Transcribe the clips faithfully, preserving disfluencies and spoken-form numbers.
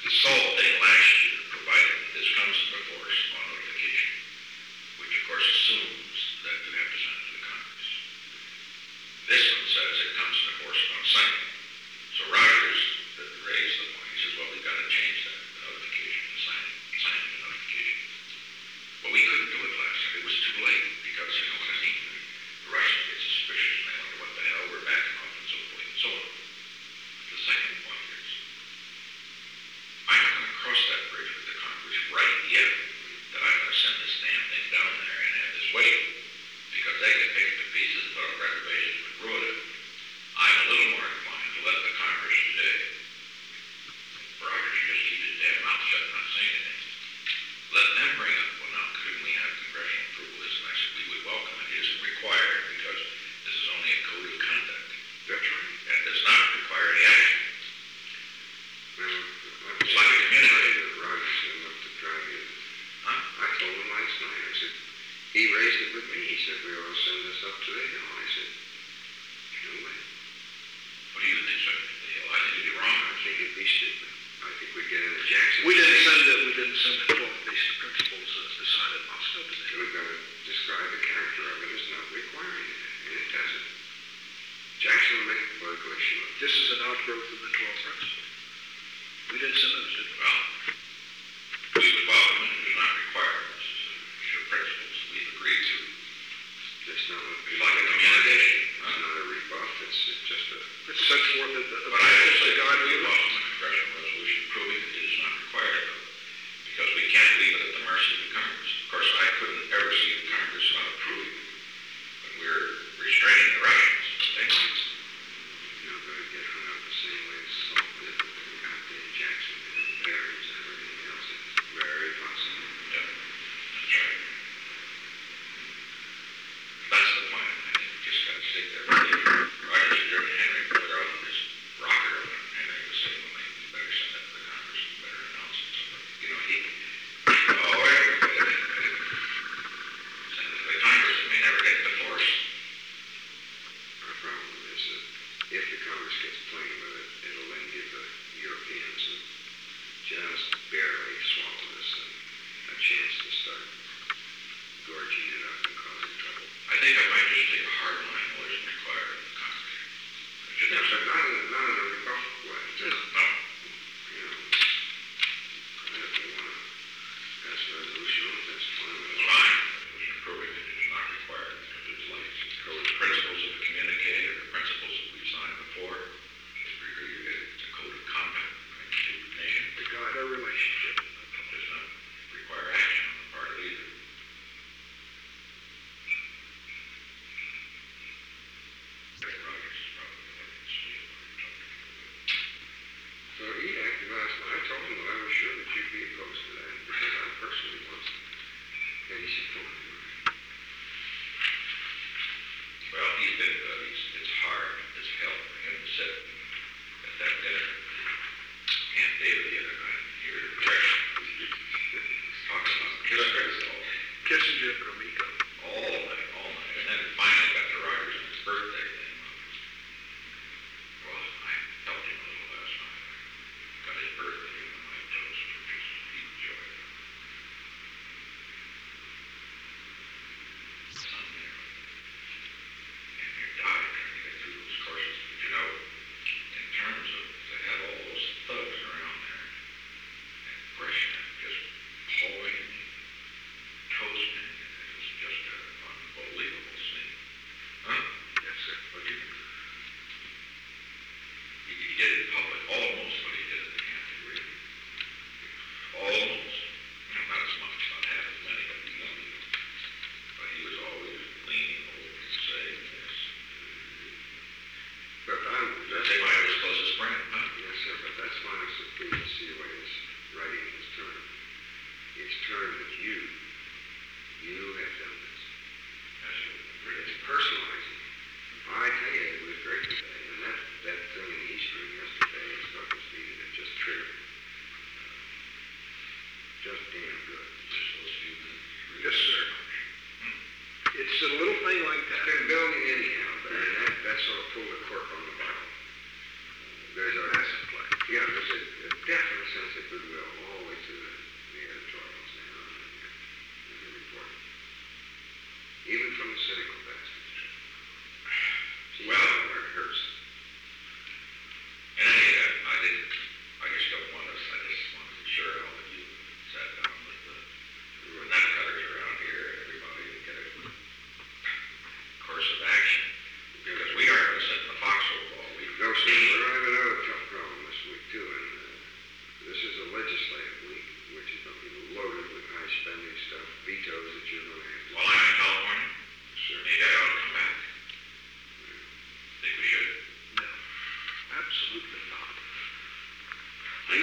The SALT thing last year provided that this comes into force on notification, which of course assumes that you have to send it to the Congress. This one says it comes into force on signing. So Rogers that raised the point. He says, well, we've got to change that, the notification, the signing, signing the notification. But we couldn't do it last year. It was too late because, you know what I mean, the Russians get suspicious and they wonder what the hell we're backing off and so forth and so on. The second point is, I'm not going to cross that bridge with the Congress right yet, that I'm going to send this damn thing down there and have this wait, because they can pick it to pieces and put up reservations and ruin it. I'm a little more inclined to let the Congress today, Rogers just keep his damn mouth shut and not say anything. Let them bring up, well, now, couldn't we have congressional approval of this? And I said, we would welcome it. It isn't required because this is only a code of conduct. That's right. And does not require any action. Well, It's like a community. Rogers enough to drive you. Huh? I told him last night, I said, he raised it with me. He said, we ought to send this up to the Hill. I said, no way. What do you think, sir? I think it'd be wrong. I think it'd be stupid. I think we'd get into Jackson. We didn't send it, we didn't send the twelve basic principles as decided in Moscow today. We've got to describe the character of it as not requiring it, and it doesn't. Jackson will make a political issue of it. This is an outgrowth of the twelve principles. We didn't send those, did we? Well, we would welcome it. It does not require it. This is your principles we've agreed to. It's not a, It's like a communication. It's not a rebuff. It's, it's just a. It's set forth that the, But I will say, the God, we guide. welcome a congressional resolution proving that it is not required of it, because we can't leave it at the mercy of the Congress. Of course, I couldn't ever see the Congress not approving it, but we're restraining the Russians. They might. You're not going to get hung up the same way as Salt did with the goddamn Jackson and Barry.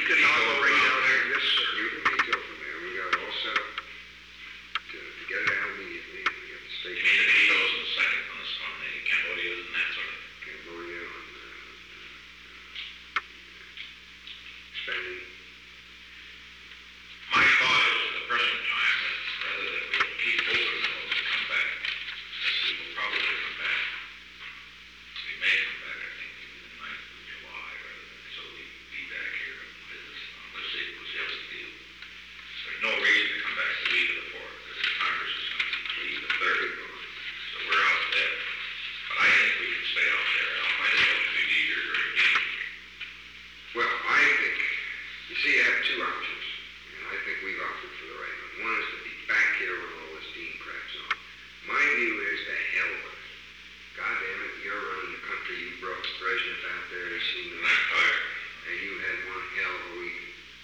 can operate out there, yes, sir. You can veto from there. We got it all set up to, to get it out immediately. We got the You state. mean the vetoes in the second, on the, on the Cambodias and that sort of? Cambodia on uh, spending. My thought is at the present time that rather than we will keep open those to come back, that we will probably come back. We may come back, I think, in the ninth of July, rather than so we be back here and visit. Um, let's see, we'll see how we do. There's no reason to come back the week of the fourth, because Congress is going to leave the third. So we're out there. But I think we can stay out there. Al. I think it'll be easier during the meeting. Well, I think, you see, I have two options, and I think we've opted for the right one. One is to be back here when all this dean crap's on. My view is to hell with it. God damn it, you're running the country, you brought Brezhnev out there, he's seen the And I'm tired. and you had one hell of a week.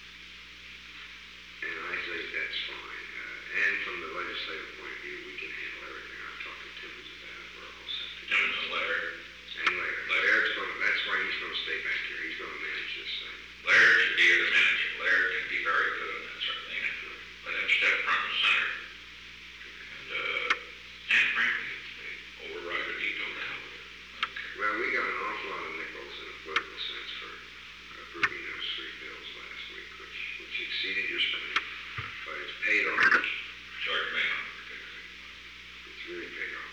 And I think that's fine. Uh, and from the legislative point of view, we can handle everything. I've talked to Timmons about it, we're all set to go. Timmons and Laird. And Laird. Laird's going, that's why he's going to stay back here. He's going to manage this thing. Laird should be here to manage it. Laird can be very good on that sort of thing. Let him step front and center. And, uh, and frankly, if they override a veto, to hell with it. I don't care. Well, we got an awful lot of nickels in a political sense for approving those three bills last week, which, which exceeded your spending. But it's paid off. George Mahon, particularly. It's really paid off.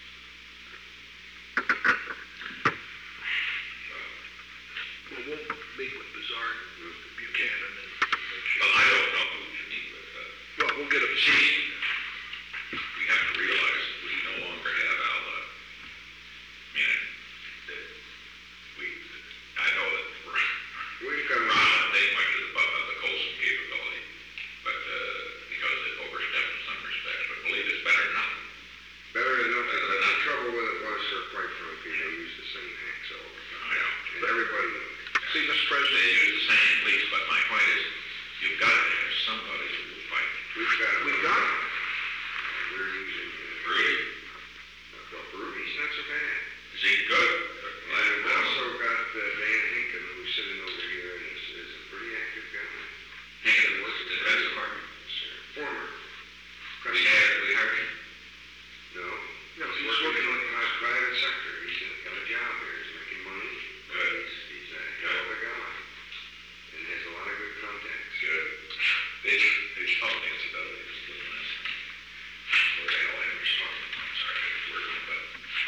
Well, Well, we'll meet with Bizarre and Buchanan and make sure. Well, I don't know who you meet with, uh, Well, we'll get a, see, we have to realize that we no longer have Alba. Meaning that we, I know that we're, We've got Ron and Dave might do the, bu- uh, the Colson capability, but, uh, because it overstepped in some respects, but believe it's better than nothing. better than nothing. Better But than the nothing. trouble with it was, sir, quite frankly, they used the same hacks all the time. I know. And everybody knew it. see, Mister They President, use the same police, but my point is, you've got to have somebody who will fight. We've got it. We've got it. Uh, We're using, uh, Rudy, well, Rudy's not so bad. is he good? And we've also got uh, Dan Hinken, who's sitting over here and is, is a pretty active guy. Hinken works at the Defense Department. Sir. Former. We had, we hired him. No. No, he's working working in on- the pri- private sector. He's got a job here. He's making money. Good. He's, he's a hell of a guy. And has a lot of good contacts. Good. They, they told me, incidentally, just looking at where the hell I was talking about. I'm sorry, I was working, but.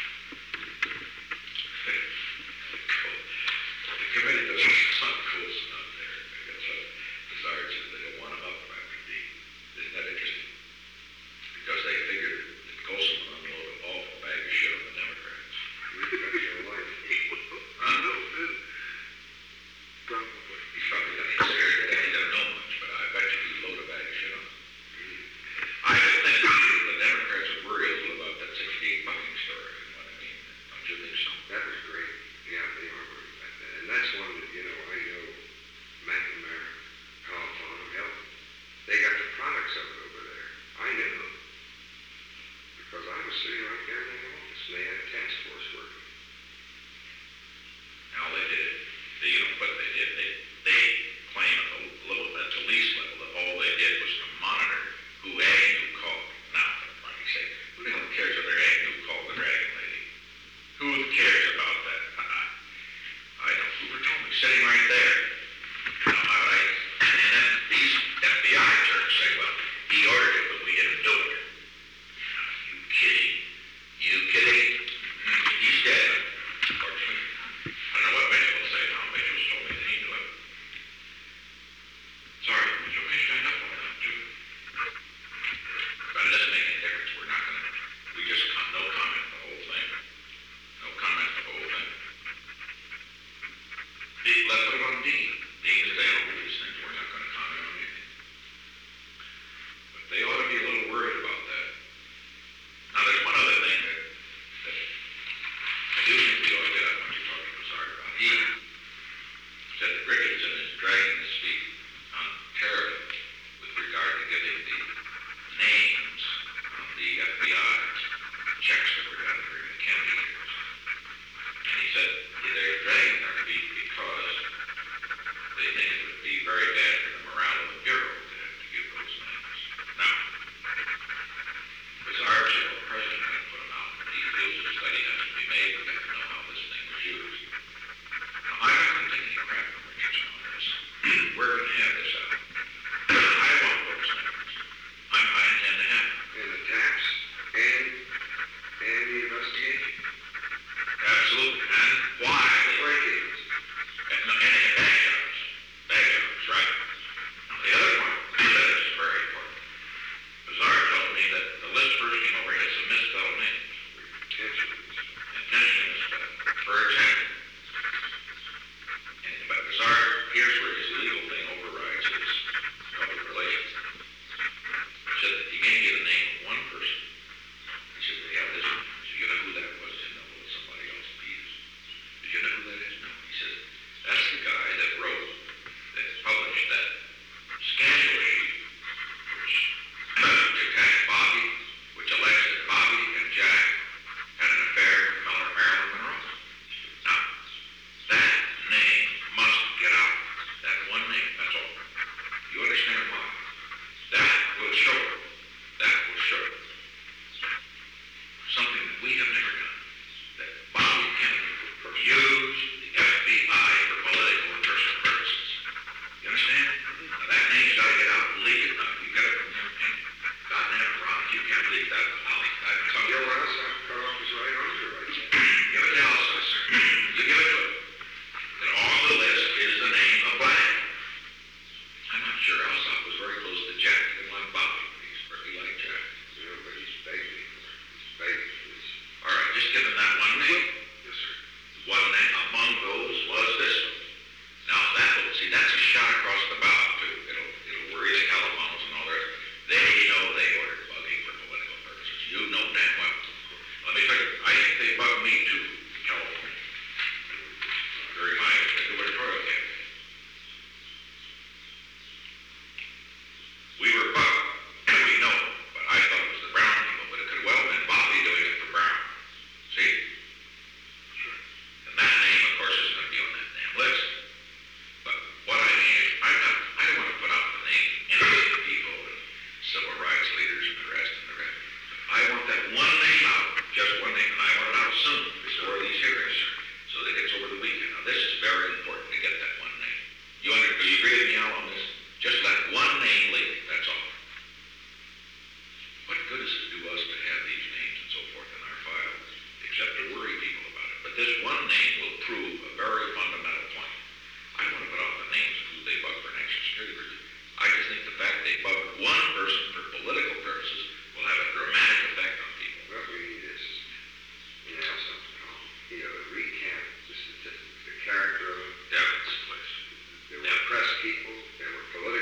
The committee does some cool stuff there. I guess what Bizarre said they don't want him up after D. Isn't that interesting? Because they figured that Colson would unload an awful bag of shit on the Democrats. We've got your life. Huh? no, it- probably. He's probably not even scared that he doesn't know much, but I bet you he'd load a bag of shit on him. I just think the Democrats would worry a little about that sixty-eight bucking story, you know what I mean? Don't you think so? That was great. Yeah, they are worried about that. And that's one that, you know, I know McNamara, California, hell, they got the products of it over there. I knew them. Because I was sitting right there in the office and they had a task force working. Now, they did, they, you know, what they did, they, they claim at the little, at the least level, that all they did was to monitor who Agnew called. Now, like you say, who the hell cares whether Agnew called the Dragon Lady? Who cares about that? I, I don't, who were told me, sitting right there. You know, all right, and then these F B I jerks say, well, he ordered it, but we didn't do it. Now, you kidding? You kidding? Hmm, he's dead, unfortunately. I don't know what Mitchell will say now. Mitchell's told me that he knew it. Sorry, Mitchell may stand up on that too. But it doesn't make any difference. We're not gonna, we just, com- no comment the whole thing. No comment the whole thing. Dean, let's put it on Dean. Dean is saying all these things. We're not gonna comment on anything. But they ought to be a little worried about that. Now, there's one other thing that, that I do think we ought to get up when you talk to Bizarre about. He said that Richardson is dragging his feet unfairly with regard to giving the names of the F B I checks that were done during the Kennedy years. And he said they're dragging their feet because they think it would be see, that's a shot across the bow, too. It'll, it'll worry the Califons and all the rest. They know they ordered bugging for political purposes. You know damn well. Let me tell you, I think they bug me, too, in California. During my gubernatorial campaign. We were bugged, and we know, but I thought it was the Brown people, but it could well have been Bobby doing it for Brown. See? Sure. And that name, of course, is going to be on that damn list. But what I mean is, I'm not, I don't want to put out the name of innocent people and civil rights leaders and the rest and the rest. I want that one name out, just one name, and I want it out soon, before these hearings, so that it gets over the weekend. Now, this is very important to get that one name. You under, do you agree with me, Al, on this? Just let one name leak, that's all. What good is it to us to have these names and so forth in our files, except to worry people about it? But this one name will prove a very fundamental point. I don't want to put out the names of who they bug for national security. I just think the fact they bug one person for political purposes will have a dramatic effect on people. What we need is, you know, something called, you know, a recap, the statistics, the character of it. Yeah, it's a place. There were Yeah. press people, there were political